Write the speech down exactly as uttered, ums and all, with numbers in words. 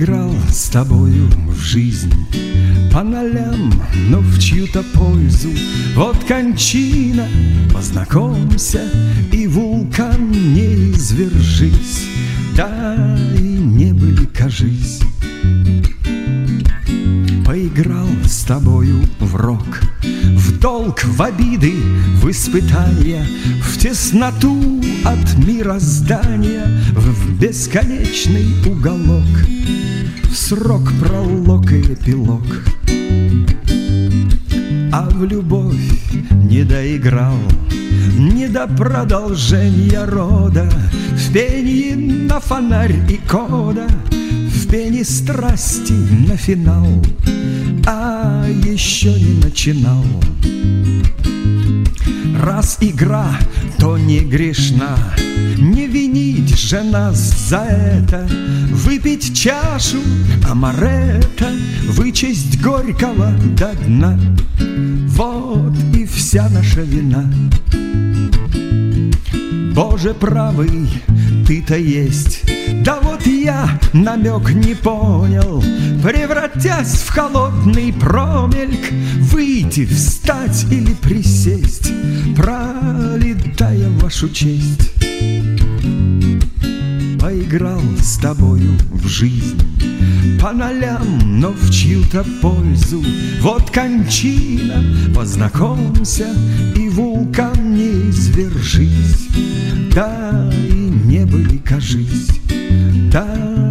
Поиграл с тобою в жизнь по нолям, но в чью-то пользу. Вот кончина, познакомься, и вулкан не извержись, да и не были, кажись. Поиграл с тобою в рок, в долг, в обиды, в испытания, в тесноту от мироздания, в бесконечный уголок, в срок, пролог и эпилог. А в любовь не доиграл, не до продолжения рода, в пенье на фонарь и кода, в пене страсти на финал, а еще не начинал. Раз игра, то не грешна, не винить же нас за это. Выпить чашу амаретто, вычесть горького до дна, вот и вся наша вина. Боже правый, ты-то есть, да вот я намек не понял, превратясь в холодный промельк, выйти, встать или присесть, пролетая вашу честь. Поиграл с тобою в жизнь по нолям, но в чью-то пользу. Вот кончина, познакомься, и вулкан не извержись, да и не были, кажись, да